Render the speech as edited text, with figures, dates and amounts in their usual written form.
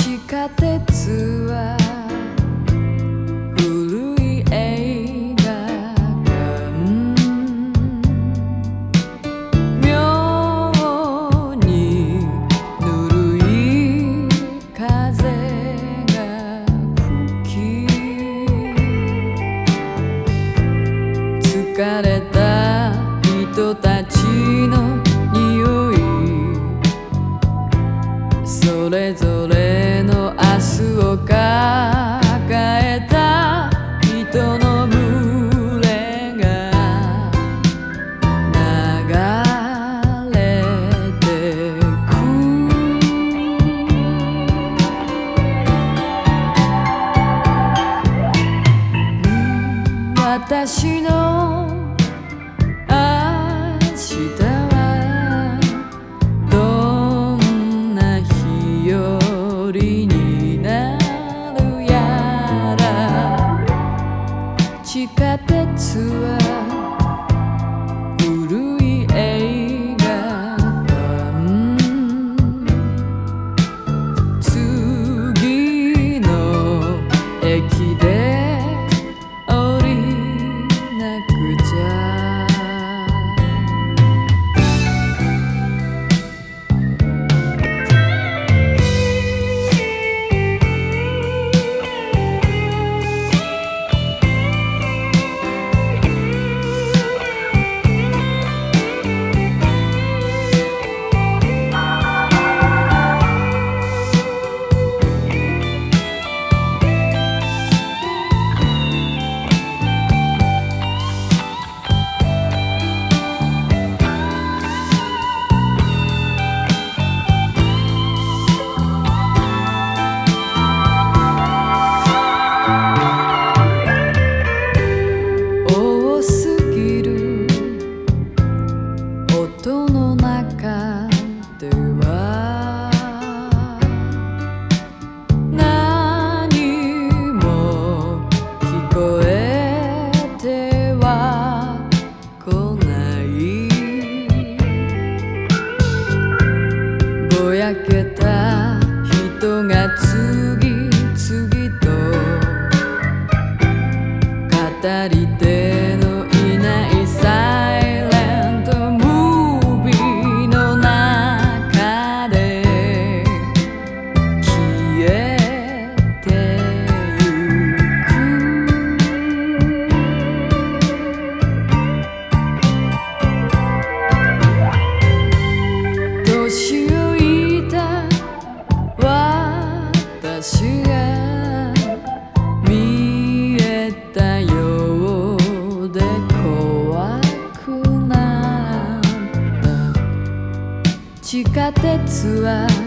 地下鉄は古い映画館、妙にぬるい風が吹き、疲れた人たちの匂い、それぞれの明日を抱えた人の群れが流れてく。私の明日はどんな日よりになるやら。地下鉄は古い映画館、次の駅で降りなくちゃ。音の中では何も聞こえてはこない。ぼやけた人が次々と語り手のいないサイレント私が見えたようで怖くなった。地下鉄は